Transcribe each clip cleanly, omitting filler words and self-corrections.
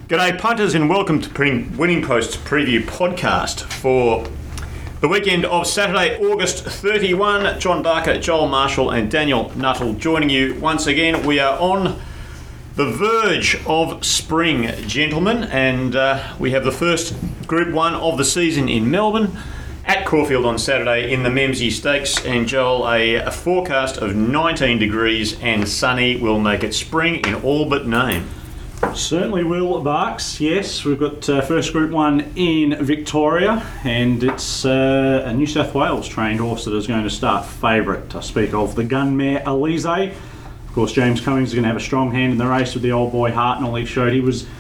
G'day punters and welcome to Winning Post's preview podcast for the weekend of Saturday, August 31. John Barker, Joel Marshall and Daniel Nuttall joining you once again. We are on the verge of spring, gentlemen, and we have the first Group 1 of the season in Melbourne at Caulfield on Saturday in the Memsie Stakes. And Joel, a forecast of 19 degrees and sunny will make it spring in all but name. Certainly will, Barks. Yes, we've got first Group 1 in Victoria, and it's a New South Wales trained horse that is going to start favourite. I speak of the gun mare Elise. Of course, James Cummings is going to have a strong hand in the race with the old boy Hartnell. He showed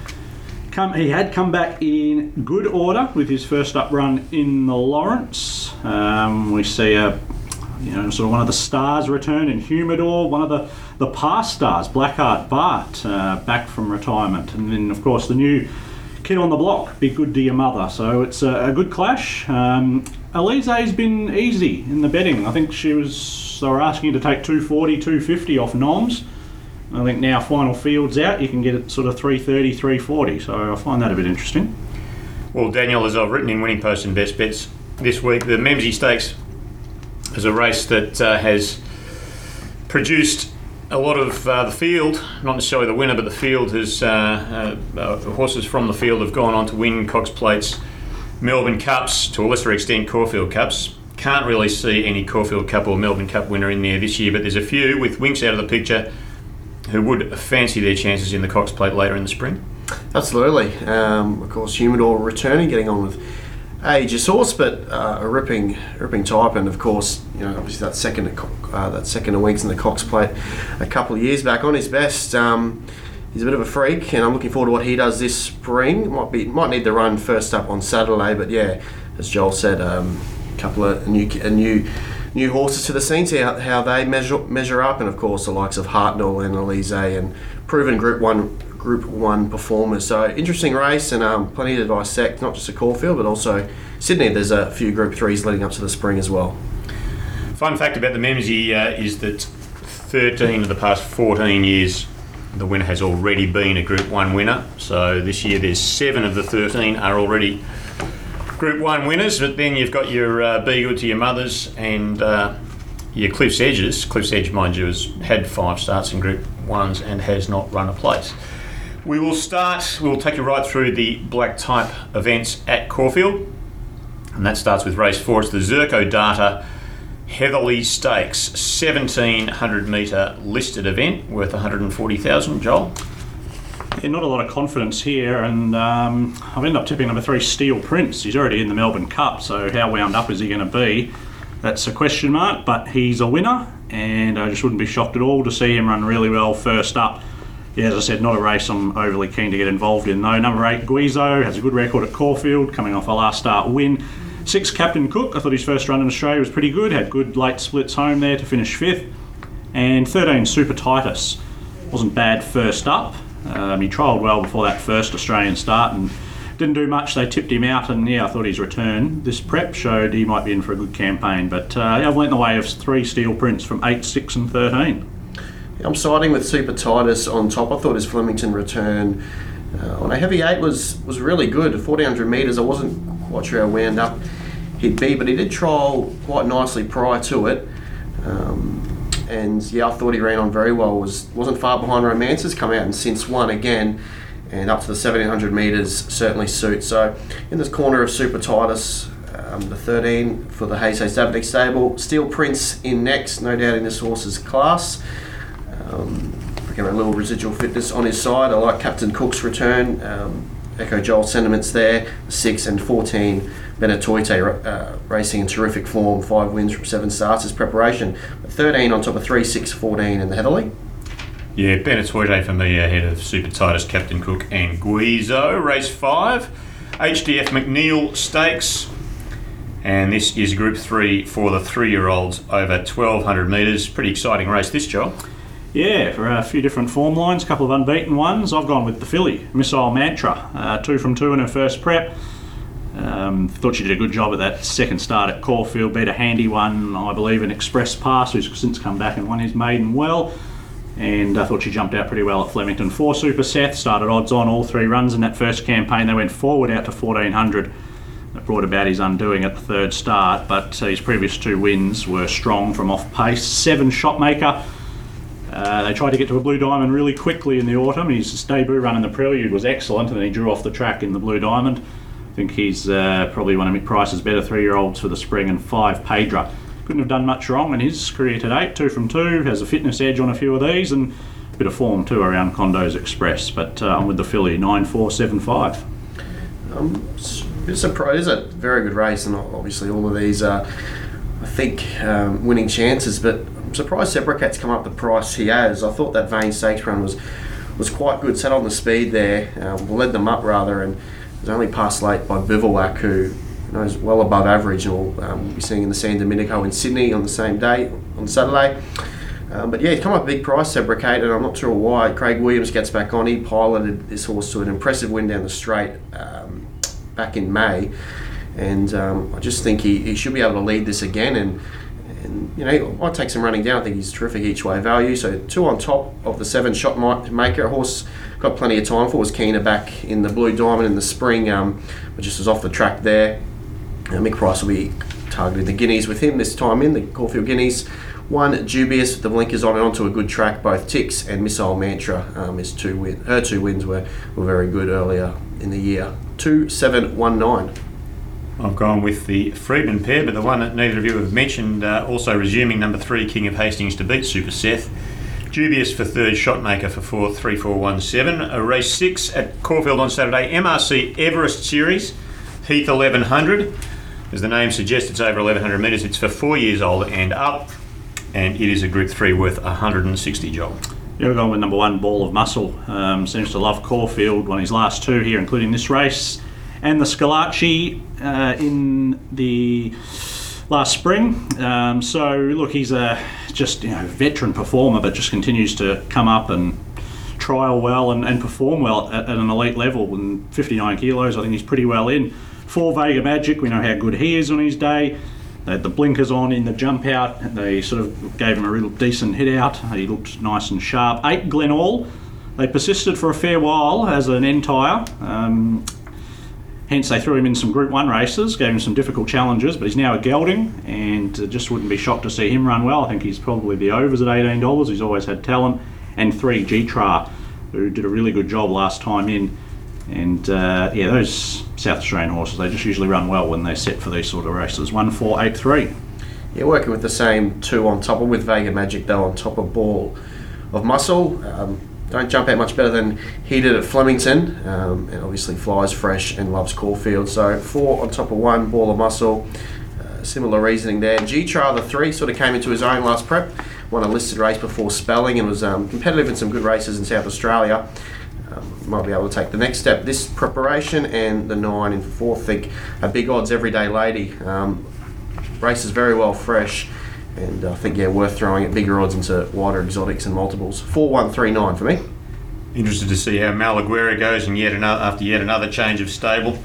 he had come back in good order with his first up run in the Lawrence. We see sort of one of the stars return in Humidor, one of the past stars, Blackheart Bart, back from retirement. And then, of course, the new kid on the block, Be Good to Your Mother. So it's a good clash. Elise's been easy in the betting. I think they were asking you to take 240, 250 off Noms. I think now final field's out, you can get it sort of 330, 340. So I find that a bit interesting. Well, Daniel, as I've written in Winning Post and Best Bets this week, the Memsie Stakes is a race that has produced a lot of the field, not necessarily the winner, but the field has horses from the field have gone on to win Cox Plates, Melbourne Cups, to a lesser extent Caulfield Cups. Can't really see any Caulfield Cup or Melbourne Cup winner in there this year, but there's a few with Winks out of the picture who would fancy their chances in the Cox Plate later in the spring. Absolutely. Of course, Humidor returning, getting on with Aegis horse, but a ripping type, and of course, obviously that second of Winks in the Cox Plate a couple of years back on his best. He's a bit of a freak, and I'm looking forward to what he does this spring. Might need the run first up on Saturday, but yeah, as Joel said, a couple of new horses to the scene, see how they measure up, and of course the likes of Hartnell and Elise and proven Group 1 performers. So interesting race, and plenty to dissect, not just at Caulfield but also Sydney. There's a few Group 3s leading up to the spring as well. Fun fact about the Memsie is that 13 of the past 14 years the winner has already been a Group 1 winner. So this year there's 7 of the 13 are already Group 1 winners, but then you've got your Be Good to Your Mothers and your Cliff's Edges. Cliff's Edge, mind you, has had 5 starts in Group 1s and has not run a place. We'll take you right through the black type events at Caulfield, and that starts with race 4. It's the Zirco Data Heatherly Stakes, 1700 metre listed event worth 140,000. Joel? Yeah, not a lot of confidence here, and I've ended up tipping number 3, Steel Prince. He's already in the Melbourne Cup, so how wound up is he going to be? That's a question mark, but he's a winner, and I just wouldn't be shocked at all to see him run really well first up. Yeah, as I said, not a race I'm overly keen to get involved in though. Number 8, Guizzo, has a good record at Caulfield, coming off a last start win. 6, Captain Cook, I thought his first run in Australia was pretty good, had good late splits home there to finish 5th. And 13, Super Titus, wasn't bad first up. He trialled well before that first Australian start and didn't do much. They tipped him out, and I thought his return this prep showed he might be in for a good campaign. But I've went the way of 3, Steel Prince, from 8, 6 and 13. I'm siding with Super Titus on top. I thought his Flemington return on a heavy 8 was really good. 1400 metres, I wasn't quite sure how wound up he'd be, but he did trial quite nicely prior to it. And I thought he ran on very well. Wasn't far behind Romances, come out and since won again, and up to the 1700 metres certainly suits. So in this corner of Super Titus, the 13 for the Hayes Davidic stable. Steel Prince in next, no doubt in this horse's class. A little residual fitness on his side. I like Captain Cook's return. Echo Joel's sentiments there. 6 and 14, Benetoite racing in terrific form. 5 wins from 7 starts as preparation. 13 on top of 3, 6, 14 in the Heatherly. Yeah, Benetoite for me ahead of Super Titus, Captain Cook and Guizzo. Race 5, HDF McNeil Stakes. And this is Group 3 for the 3-year-olds over 1200 metres. Pretty exciting race this, Joel. Yeah, for a few different form lines, a couple of unbeaten ones. I've gone with the filly, Missile Mantra, 2 from 2 in her first prep. Thought she did a good job at that second start at Caulfield. Beat a handy one, I believe, in Express Pass, who's since come back and won his maiden well. and I thought she jumped out pretty well at Flemington. 4 Super Seth started odds on all 3 runs in that first campaign. They went forward out to 1400. That brought about his undoing at the 3rd start, but his previous 2 wins were strong from off pace. 7 Shotmaker. They tried to get to a Blue Diamond really quickly in the autumn. His debut run in the Prelude was excellent, and then he drew off the track in the Blue Diamond. I think he's probably one of Mick Price's better 3-year-olds for the spring, and 5 Pedra. Couldn't have done much wrong in his career to date. 2 from 2, has a fitness edge on a few of these, and a bit of form too around Condos Express. But I'm with the filly, 9-4-7-5. It's a very good race, and obviously all of these are, I think, winning chances, but I'm surprised Separacat's come up the price he has. I thought that Vane Stakes run was quite good, sat on the speed there, led them up rather, and was only passed late by Bivouac, who is well above average, and we'll be seeing in the San Domenico in Sydney on the same day, on Saturday. But yeah, he's come up a big price, Separacate, and I'm not sure why. Craig Williams gets back on. He piloted this horse to an impressive win down the straight back in May, and I just think he should be able to lead this again, and might take some running down. I think he's terrific each way value. So 2 on top of the 7 Shotmaker. A horse got plenty of time for, was Keener back in the Blue Diamond in the spring, but just was off the track there. Mick Price will be targeting the Guineas with him this time in, the Caulfield Guineas. 1 Dubious with the blinkers on and onto a good track. Both Ticks and Missile Mantra, her 2 wins were very good earlier in the year. 2-7-1-9. I've gone with the Freedman pair, but the one that neither of you have mentioned, also resuming, number 3, King of Hastings to beat Super Seth. Dubious for 3rd, Shotmaker for 4th, 3-4-1-7. Race 6 at Caulfield on Saturday, MRC Everest Series, Heath 1100. As the name suggests, it's over 1100 metres. It's for 4 years old and up, and it is a Group 3 worth 160, Joel. Yeah, we're going with number 1, Ball of Muscle. Seems to love Caulfield, won his last 2 here, including this race, and the Scalacci in the last spring. So look, he's a veteran performer, but just continues to come up and trial well and perform well at an elite level. And 59 kilos, I think he's pretty well in. 4 Vega Magic, we know how good he is on his day. They had the blinkers on in the jump out. They sort of gave him a real decent hit out. He looked nice and sharp. 8 Glenall. They persisted for a fair while as an end tyre. Hence they threw him in some Group 1 races, gave him some difficult challenges, but he's now a gelding, and just wouldn't be shocked to see him run well. I think he's probably the overs at $18. He's always had talent. And 3 G-Tra, who did a really good job last time in. And those South Australian horses, they just usually run well when they're set for these sort of races. 1-4-8-3. Yeah, working with the same 2 on top, with Vega Magic though on top of Ball of Muscle. Don't jump out much better than he did at Flemington, and obviously flies fresh and loves Caulfield. So 4 on top of 1, Ball of Muscle. Similar reasoning there. G-Tra, the 3, sort of came into his own last prep. Won a listed race before Spelling and was competitive in some good races in South Australia. Might be able to take the next step this preparation, and the 9 in 4th. Think a big odds everyday lady. Races very well fresh, and I think worth throwing at bigger odds into wider exotics and multiples. 4-1-3-9 for me. Interested to see how Malaguera goes, and after yet another change of stable.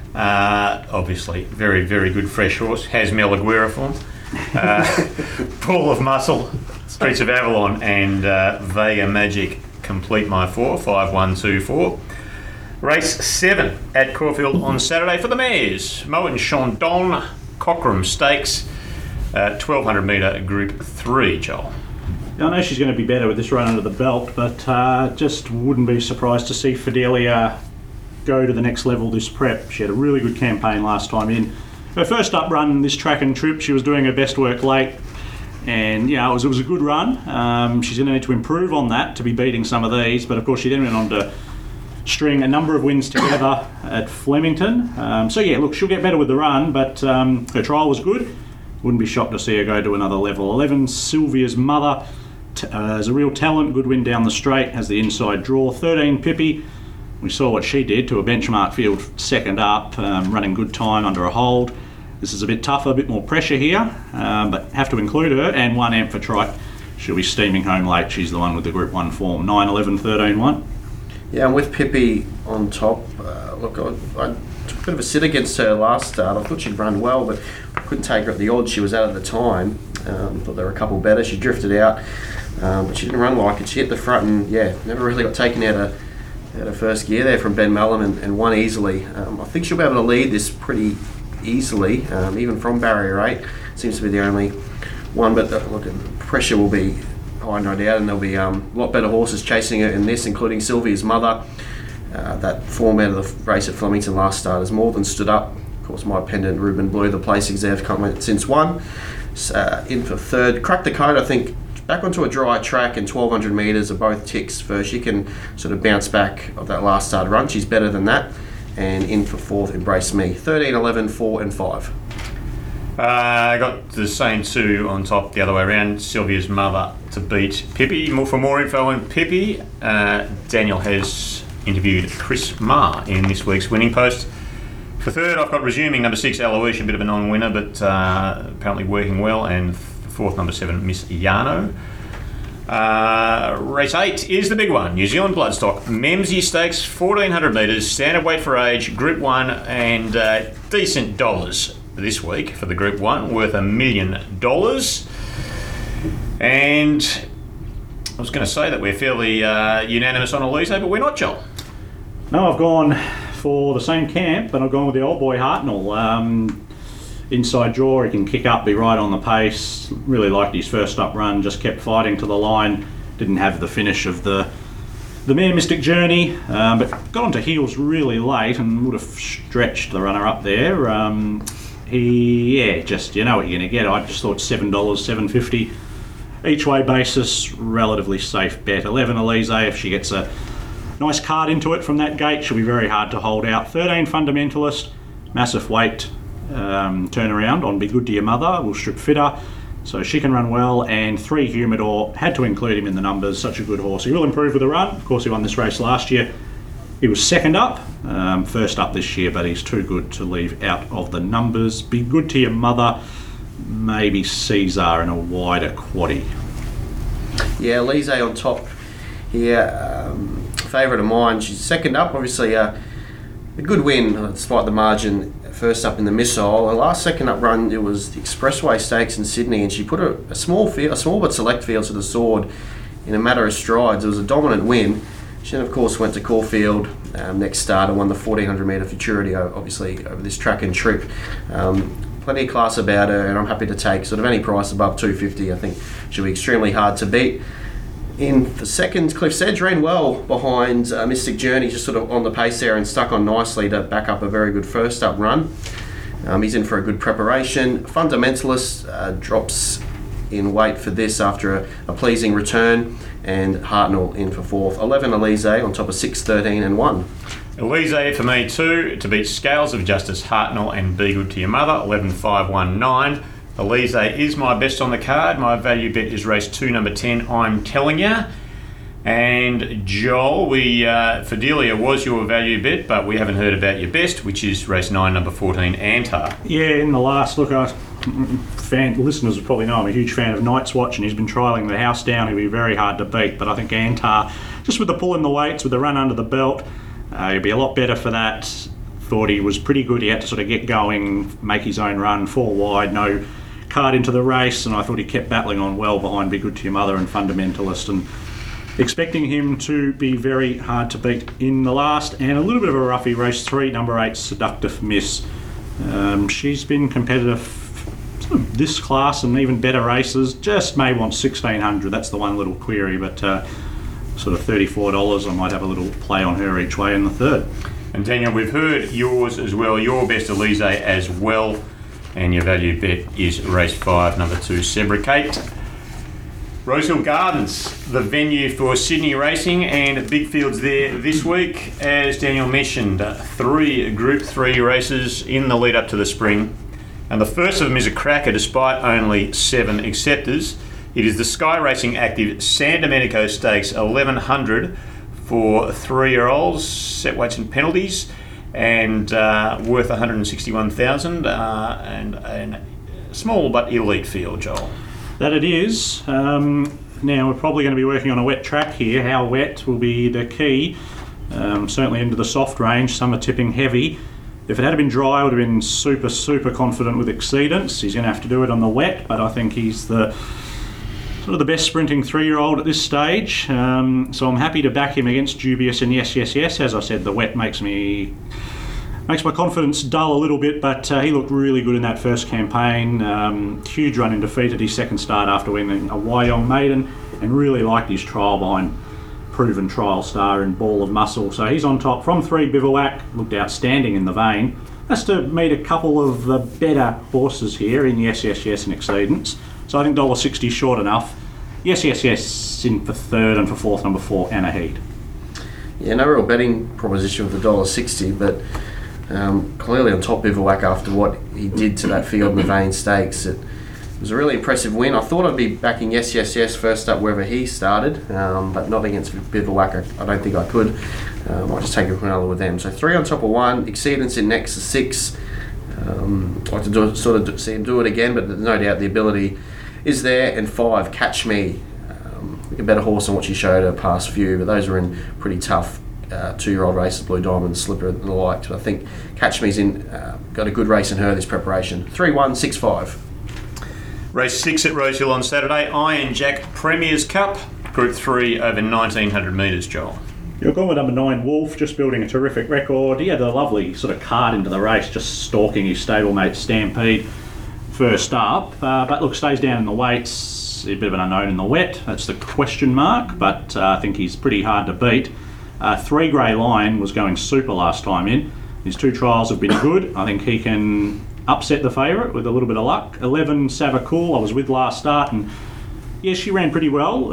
Obviously, very, very good fresh horse. Has Malaguera form. Ball of Muscle, Streets of Avalon, and Vega Magic complete my 4. 5-1-2-4. Race 7 at Caulfield on Saturday for the mares. Moen Chandon, Cockram Stakes, 1200 metre Group 3, Joel. I know she's going to be better with this run under the belt, but just wouldn't be surprised to see Fidelia go to the next level this prep. She had a really good campaign last time in. Her first up run this track and trip, she was doing her best work late, and it was a good run. She's going to need to improve on that to be beating some of these, but of course she then went on to string a number of wins together at Flemington. She'll get better with the run, but her trial was good. Wouldn't be shocked to see her go to another level. 11 Sylvia's Mother is a real talent, good win down the straight, has the inside draw. 13 Pippi, we saw what she did to a benchmark field second up, running good time under a hold. This is a bit tougher, a bit more pressure here, but have to include her. And 1 Amphitrite, she'll be steaming home late. She's the one with the Group 1 form. 9, 11, 13, 1. Yeah, and with Pippi on top, I took a bit of a sit against her last start. I thought she'd run well, but I couldn't take her at the odds she was at the time. Thought there were a couple better. She drifted out but she didn't run like it. She hit the front and never really got taken out of first gear there from Ben Mullen and won easily. I think she'll be able to lead this pretty easily, even from barrier 8. Seems to be the only one, but look, pressure will be high, no doubt, and there'll be a lot better horses chasing her in this, including Sylvia's Mother. That form out of the race at Flemington last start has more than stood up. Of course, My Pendant, Ruben Blue, the placings there have come since one. In for third. Crack the Code, I think, back onto a dry track and 1200 metres are both ticks for she can sort of bounce back of that last start run. She's better than that. And in for fourth, Embrace Me. 13, 11, 4 and 5. I got the same two on top the other way around. Sylvia's Mother to beat Pippi. For more info on Pippi, Daniel has interviewed Chris Marr in this week's winning post. For third, I've got resuming number 6, Aloysia, a bit of a non-winner, but apparently working well. And fourth, number 7, Miss Yano. Race 8 is the big one. New Zealand Bloodstock Memsie Stakes, 1400 metres, standard weight for age, Group 1, and decent dollars this week for the Group 1, worth $1 million. And I was going to say that we're fairly unanimous on Elise, but we're not, Joel. No, I've gone for the same camp, but I've gone with the old boy Hartnell. Inside draw, he can kick up, be right on the pace. Really liked his first up run, just kept fighting to the line. Didn't have the finish of the mare Mystic Journey, but got onto heels really late and would have stretched the runner up there. Just you know what you're going to get. I just thought $7, $7.50 each way basis, relatively safe bet. 11 Elise, if she gets a nice card into it from that gate, she'll be very hard to hold out. 13 Fundamentalist, massive weight. Turnaround on Be Good to Your Mother will strip fitter, so she can run well. And 3 Humidor, had to include him in the numbers, such a good horse. He will improve with the run. Of course, he won this race last year. He was second up, first up this year, but he's too good to leave out of the numbers. Be Good to Your Mother, maybe Caesar in a wider quaddie. Yeah, Lise on top here, favourite of mine. She's second up, obviously a good win despite the margin. First up in the Missile. Her last second up run, it was the Expressway Stakes in Sydney, and she put a small but select field to the sword in a matter of strides. It was a dominant win. She then, of course, went to Caulfield next start and won the 1400 metre Futurity, obviously, over this track and trip. Plenty of class about her, and I'm happy to take sort of any price above $2.50. I think she'll be extremely hard to beat. In for second, Cliff Sedge ran well behind Mystic Journey, just sort of on the pace there and stuck on nicely to back up a very good first up run. He's in for a good preparation. Fundamentalist drops in weight for this after a pleasing return, and Hartnell in for fourth. 11 Elise on top of 6, 13 and 1. Elise for me too, to beat Scales of Justice, Hartnell and Be Good to Your Mother. 11, 5, 1, 9. Elise is my best on the card. My value bet is race 2, number 10, I'm Telling Ya. And Joel, for Delia was your value bet, but we haven't heard about your best, which is race 9, number 14, Antar. Yeah, in the last look, listeners will probably know I'm a huge fan of Night's Watch, and he's been trialling the house down. He'll be very hard to beat, but I think Antar, just with the pull in the weights, with the run under the belt, he'll be a lot better for that. Thought he was pretty good. He had to sort of get going, make his own run, 4 wide, no card into the race, and I thought he kept battling on well behind Be Good to Your Mother and Fundamentalist, and expecting him to be very hard to beat in the last. And a little bit of a roughie, race 3, number 8, Seductive Miss. She's been competitive sort of this class and even better races, just may want 1600. That's the one little query, but sort of $34, I might have a little play on her each way in the third. And Daniel, we've heard yours as well, your best Elise as well. And your value bet is race 5, number 2, Sebricate. Rosehill Gardens, the venue for Sydney racing, and big fields there this week. As Daniel mentioned, 3 Group 3 races in the lead up to the spring. And the first of them is a cracker despite only 7 acceptors. It is the Sky Racing Active San Domenico Stakes 1100 for 3-year-olds, set weights and penalties, and worth $161,000, and a small but elite field, Joel. That it is. Now we're probably going to be working on a wet track here. How wet will be the key. Certainly into the soft range. Some are tipping heavy. If it had been dry, I would have been super confident with Exceedance. He's going to have to do it on the wet, but I think he's the sort of the best sprinting 3-year-old at this stage. So I'm happy to back him against Dubious and Yes, Yes, Yes. As I said, the wet makes my confidence dull a little bit, but he looked really good in that first campaign. Huge run in defeat at his second start after winning a Wyong maiden, and really liked his trial behind proven trial star in Ball of Muscle. So he's on top from 3. Bivouac, looked outstanding in the vein. Has to meet a couple of the better horses here in Yes, Yes, Yes and Exceedance. So I think $1.60 short enough. Yes, Yes, Yes in for third, and for fourth, number 4, Anna Heed. Yeah, no real betting proposition with the $1.60, but clearly on top Bivouac after what he did to that field in the Vane Stakes. It was a really impressive win. I thought I'd be backing Yes, Yes, Yes first up wherever he started, but not against Bivouac. I don't think I could. I'll just take a Quinella with them. So 3 on top of 1, Exceedance in next to 6. I'd like to see him do it again, but there's no doubt the ability is there. And 5, Catch Me. A better horse than what she showed her past few, but those are in pretty tough 2-year-old races, Blue Diamond, Slipper and the like. So I think Catch Me's got a good race in her this preparation. 3-1, 6-5. Race 6 at Rosehill on Saturday, Iron Jack Premier's Cup, Group 3 over 1900 metres, Joel. You're going with number 9, Wolf, just building a terrific record. He had a lovely sort of card into the race, just stalking his stablemate Stampede first up. But look, stays down in the weights, a bit of an unknown in the wet. That's the question mark, but I think he's pretty hard to beat. 3 Grey Lion was going super last time in. His 2 trials have been good. I think he can upset the favourite with a little bit of luck. 11 Savakul, I was with last start, and yeah, she ran pretty well.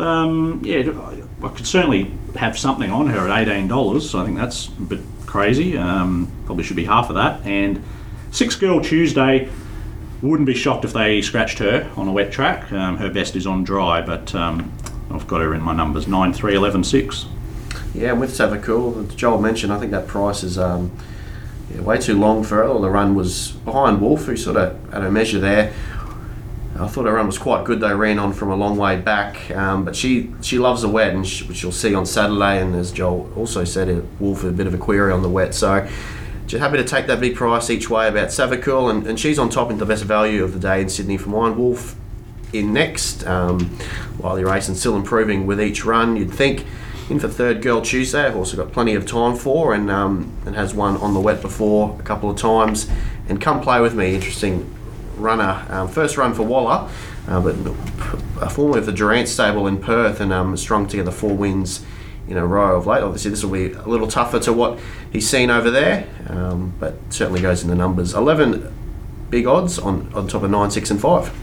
I could certainly have something on her at $18, so I think that's a bit crazy. Probably should be half of that. And 6 Girl Tuesday, wouldn't be shocked if they scratched her on a wet track. Her best is on dry, but I've got her in my numbers, 9, 3, 11, 6. Yeah, and with Savakul, as Joel mentioned, I think that price is way too long for her. The run was behind Wolf, who sort of had a measure there. I thought her run was quite good. They ran on from a long way back, but she loves the wet, and which you'll see on Saturday. And as Joel also said, Wolf a bit of a query on the wet. So just happy to take that big price each way about Savakul, and she's on top in the best value of the day in Sydney from Iron Wolf in next. While you're racing, still improving with each run, you'd think. In for 3rd Girl Tuesday, I've also got plenty of time for, and has won on the wet before a couple of times. And Come Play With Me, interesting runner. First run for Waller, but formerly of the Durant stable in Perth, and strung together 4 wins in a row of late. Obviously this will be a little tougher to what he's seen over there, but certainly goes in the numbers. 11 big odds on top of 9, 6 and 5.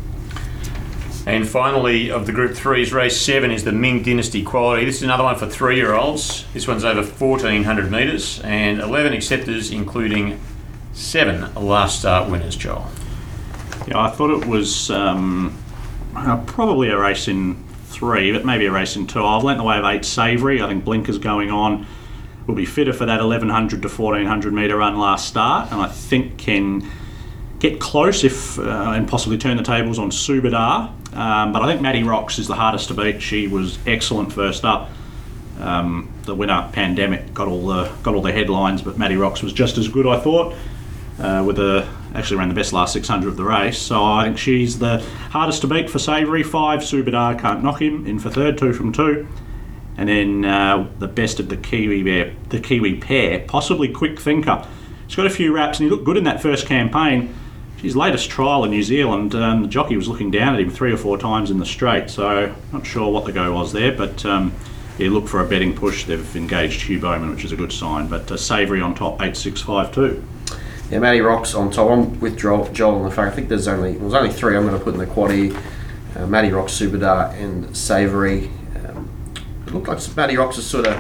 And finally, of the Group 3's race 7 is the Ming Dynasty Quality. This is another one for 3-year-olds. This one's over 1400 metres, and 11 acceptors, including 7 last start winners, Joel. Yeah, I thought it was probably a race in 3, but maybe a race in 2. I've lent the way of 8 Savoury. I think Blinker's going on. Will be fitter for that 1100 to 1400 metre run last start, and I think can get close if and possibly turn the tables on Subadar. But I think Maddie Rocks is the hardest to beat. She was excellent first up. The winner, Pandemic, got all the headlines, but Maddie Rocks was just as good, I thought. Actually ran the best last 600 of the race, so I think she's the hardest to beat for Savoury. 5 Subadar, can't knock him, in for 3rd, 2 from 2. And then the best of the Kiwi pair, possibly Quick Thinker. He's got a few wraps, and he looked good in that first campaign. His latest trial in New Zealand, the jockey was looking down at him 3 or 4 times in the straight, so not sure what the go was there, but look for a betting push. They've engaged Hugh Bowman, which is a good sign, but Savoury on top, 8, 6, 5, 2. Yeah, Matty Rocks on top. I'm with Joel on the fact. I think there's only 3 I'm going to put in the quaddie. Matty Rocks, Subadar and Savoury. It looked like Matty Rocks is sort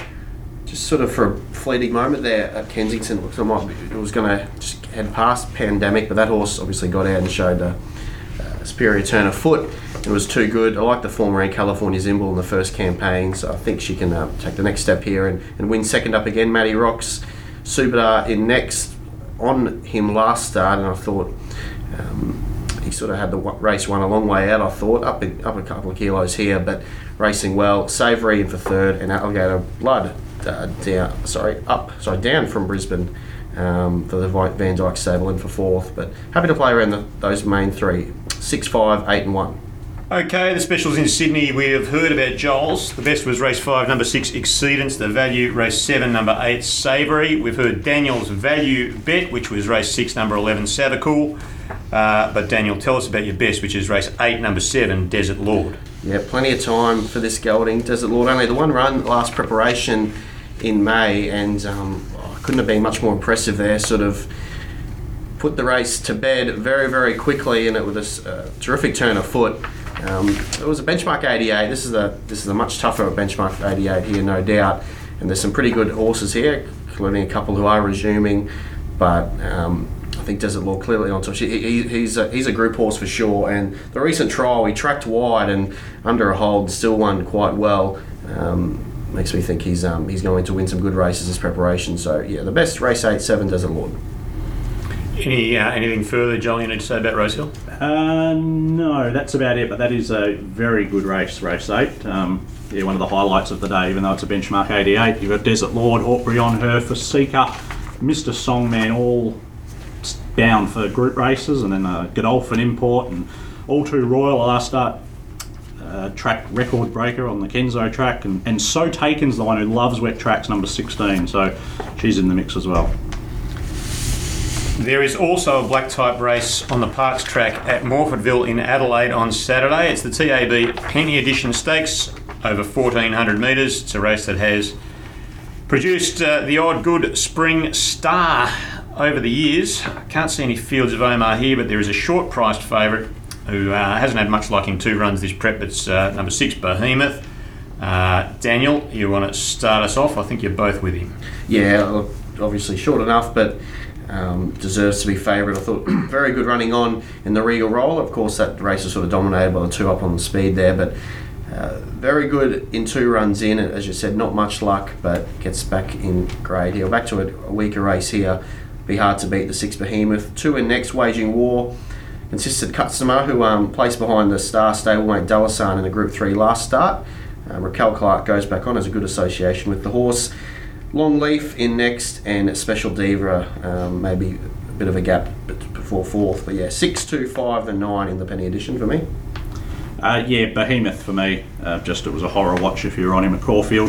of for a fleeting moment there at Kensington. It was going to just head past Pandemic, but that horse obviously got out and showed a superior turn of foot. It was too good. I like the former in California Zimble in the first campaign, so I think she can take the next step here and win second up again. Matty Rocks, Subadar in next. On him last start, and I thought he sort of had the race won a long way out. I thought up a couple of kilos here, but racing well. Savoury in for 3rd, and Alligator Blood down from Brisbane for the Van Dyke stable in for 4th. But happy to play around those main 3: 6, 5, 8 and 1. Okay, the specials in Sydney, we have heard about Joel's. The best was race 5, number 6, Exceedance. The value, race 7, number 8, Savoury. We've heard Daniel's value bet, which was race 6, number 11, Savacool. But Daniel, tell us about your best, which is race 8, number 7, Desert Lord. Yeah, plenty of time for this gelding. Desert Lord, only the one run last preparation in May, and couldn't have been much more impressive there. Sort of put the race to bed very, very quickly, and it was a terrific turn of foot. It was a benchmark 88. This is a much tougher benchmark 88 here, no doubt. And there's some pretty good horses here, including a couple who are resuming. But I think Desert Lord clearly on top. He's a group horse for sure. And the recent trial, he tracked wide and under a hold, still won quite well. Makes me think he's going to win some good races this preparation. So yeah, the best race 8, 7, Desert Lord. Anything further, Joel, you need to say about Rosehill? No, that's about it, but that is a very good race 8. One of the highlights of the day, even though it's a benchmark 88. You've got Desert Lord, Hawkbury on her for Seeker, Mr. Songman, all bound for group races, and then Godolphin Import and All Too Royal, last start track record breaker on the Kenzo track, and So Taken's the one who loves wet tracks, number 16, so she's in the mix as well. There is also a black type race on the Parks track at Morfordville in Adelaide on Saturday. It's the TAB Penny Edition Stakes over 1,400 metres. It's a race that has produced the odd good spring star over the years. I can't see any Fields of Omar here, but there is a short priced favourite who hasn't had much luck in 2 runs this prep. It's number 6, Behemoth. Daniel, you want to start us off? I think you're both with him. Yeah, look, obviously short enough, but deserves to be favourite. I thought very good running on in the Regal Roll. Of course, that race was sort of dominated by the 2 up on the speed there, but very good in 2 runs in. As you said, not much luck, but gets back in grade here. Back to a weaker race here. Be hard to beat the 6 Behemoth. 2 in next, Waging War. Consistent customer who placed behind the star stablemate Dalasan in the Group 3 last start. Raquel Clark goes back on as a good association with the horse. Longleaf in next, and Special Diva, maybe a bit of a gap before 4th. But yeah, 6, 2, 5 and 9 in the Penny Edition for me. Behemoth for me. It was a horror watch if you were on him at Caulfield.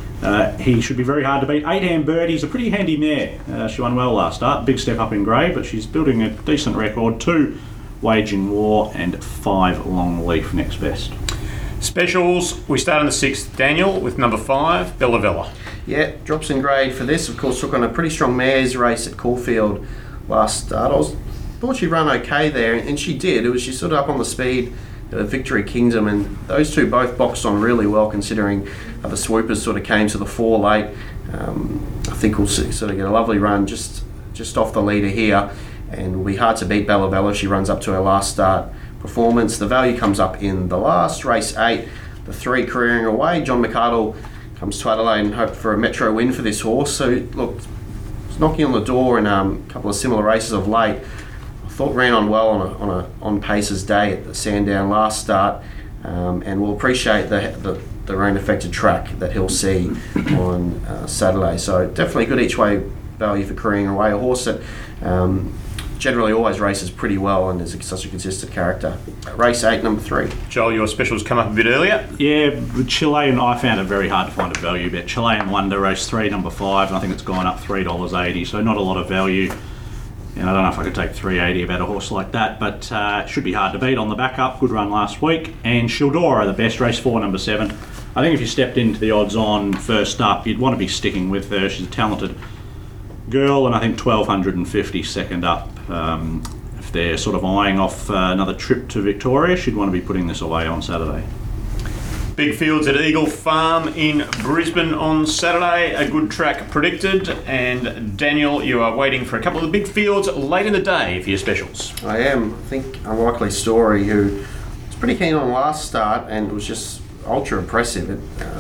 He should be very hard to beat. 8 Am Birdie's a pretty handy mare. She won well last start. Big step up in grade, but she's building a decent record. 2 Waging War and 5 Longleaf next best. Specials, we start on the 6th, Daniel, with number 5, Bella Vella. Yeah, drops in grade for this. Of course, took on a pretty strong mares race at Caulfield last start. Thought she'd run okay there, and she did. She sort of up on the speed of Victory Kingdom, and those 2 both boxed on really well, considering the swoopers sort of came to the fore late. I think we'll sort of get a lovely run just off the leader here, and will be hard to beat Bella Vella if she runs up to her last start performance. The value comes up in the last, race 8, the 3 Careering Away. John McArdle comes to Adelaide and hoped for a metro win for this horse. So look, it's knocking on the door in a couple of similar races of late. I thought ran on well on a on paces day at the Sandown last start, and will appreciate the rain affected track that he'll see on Saturday. So definitely good each way value for Careering Away, a horse that generally always races pretty well and is such a consistent character. Race 8, number 3. Joel, your specials come up a bit earlier. Yeah, Chilean, I found it very hard to find a value bet. Chilean Wonder, race 3, number 5, and I think it's gone up $3.80, so not a lot of value. And I don't know if I could take $3.80 about a horse like that, but it should be hard to beat on the backup. Good run last week. And Shildora, the best, race 4, number 7. I think if you stepped into the odds on first up, you'd want to be sticking with her. She's a talented girl, and I think 1,250 second up. If they're sort of eyeing off another trip to Victoria, she'd want to be putting this away on Saturday. Big fields at Eagle Farm in Brisbane on Saturday. A good track predicted. And Daniel, you are waiting for a couple of the big fields late in the day for your specials. I am. I think Unlikely Story, who was pretty keen on last start and was just ultra impressive.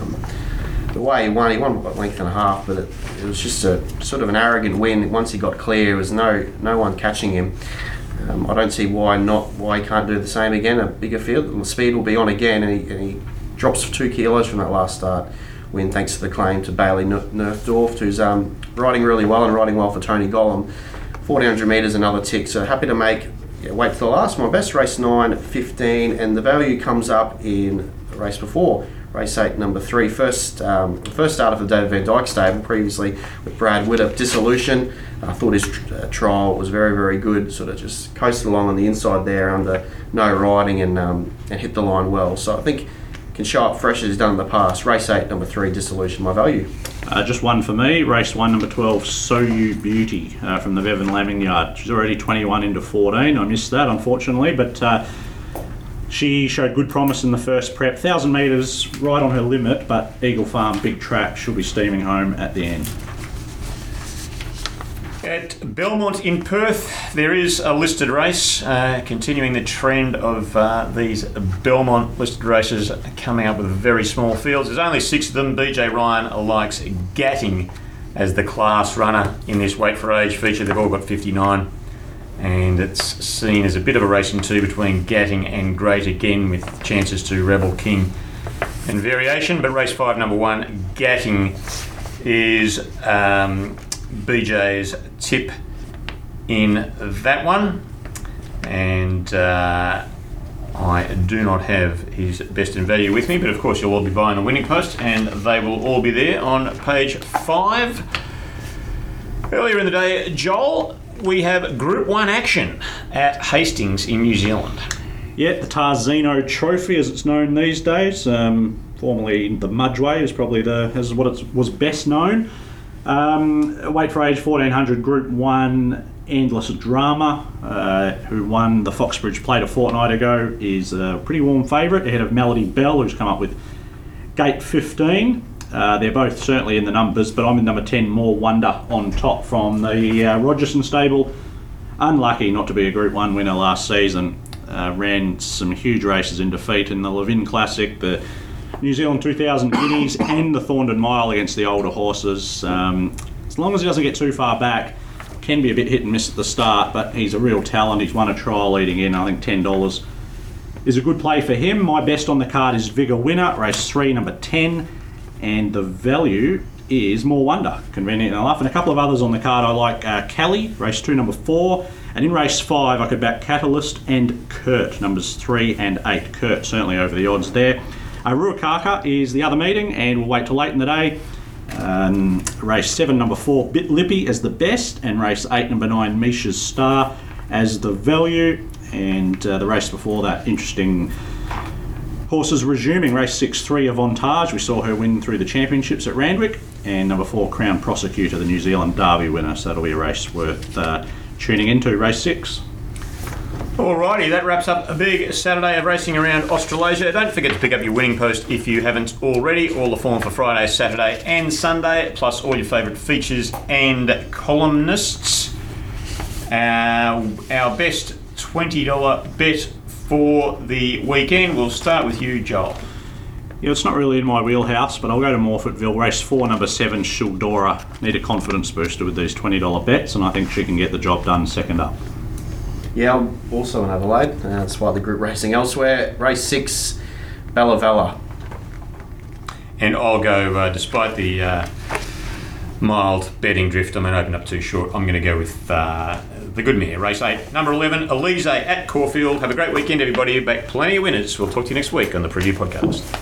The way he won about a length and a half, but it was just a sort of an arrogant win. Once he got clear, there was no one catching him. I don't see why he can't do the same again. A bigger field, the speed will be on again, and he drops 2 kilos from that last start win, thanks to the claim to Bailey Nerfdorf, who's riding really well and riding well for Tony Gollum. 1,400 metres, another tick. So happy to make wait for the last. My best, race 9, 15, and the value comes up in the race before. Race 8, number 3, first starter for David Van Dyke stable, previously with Brad Witter. Dissolution. I thought his trial was very, very good. Sort of just coasted along on the inside there under no riding and hit the line well. So I think can show up fresh as he's done in the past. Race 8, number 3, Dissolution, my value. Just one for me. Race 1, number 12, So You Beauty from the Bevan Lambing Yard. She's already 21 into 14. I missed that, unfortunately, but she showed good promise in the first prep. 1,000 metres, right on her limit, but Eagle Farm, big track, she'll be steaming home at the end. At Belmont in Perth, there is a listed race, continuing the trend of these Belmont listed races coming up with very small fields. There's only 6 of them. BJ Ryan likes Gatting as the class runner in this Wait for Age feature. They've all got 59, and it's seen as a bit of a racing two between Gatting and Great again, with chances to Rebel King and variation. But race 5, number 1, Gatting is BJ's tip in that one, and I do not have his best and value with me, but of course you'll all be buying the winning post and they will all be there on page 5. Earlier in the day, Joel, we have Group 1 action at Hastings in New Zealand. Yeah, the Tarzino Trophy, as it's known these days, formerly the Mudgeway, is probably as what it was best known. Wait for Age 1400 Group 1, Endless Drama, who won the Foxbridge Plate a fortnight ago, is a pretty warm favourite ahead of Melody Bell, who's come up with Gate 15. They're both certainly in the numbers, but I'm in number 10, More Wonder, on top from the Rogerson stable. Unlucky not to be a Group 1 winner last season. Ran some huge races in defeat in the Levin Classic, the New Zealand 2000 Guineas and the Thorndon Mile against the older horses. As long as he doesn't get too far back, can be a bit hit and miss at the start, but he's a real talent. He's won a trial leading in. I think $10 is a good play for him. My best on the card is Vigor Winner, race 3, number 10, and the value is More Wonder, convenient enough. And a couple of others on the card I like. Kelly, race 2, number 4, and in race 5 I could back Catalyst and Kurt, numbers 3 and 8. Kurt certainly over the odds there. Ruakaka is the other meeting, and we'll wait till late in the day. Race 7, number 4, Bit Lippy as the best, and race 8, number 9, Misha's Star as the value. And the race before that, interesting horses resuming. Race 6, 3, Avantage. We saw her win through the championships at Randwick. And number 4, Crown Prosecutor, the New Zealand Derby winner. So that'll be a race worth tuning into, race 6. Alrighty, that wraps up a big Saturday of racing around Australasia. Don't forget to pick up your winning post if you haven't already. All the form for Friday, Saturday and Sunday, plus all your favourite features and columnists. Our best $20 bet for the weekend. We'll start with you, Joel. Yeah, it's not really in my wheelhouse, but I'll go to Morfettville. Race 4, number 7, Shildora. Need a confidence booster with these $20 bets, and I think she can get the job done second up. Yeah, I'm also in Adelaide, despite the group racing elsewhere. Race 6, Bella Vella. And I'll go, despite the mild betting drift, I mean, opened up too short, I'm going to go with the good mare, race 8, number 11, Elise at Caulfield. Have a great weekend, everybody. Back plenty of winners. We'll talk to you next week on the Preview Podcast.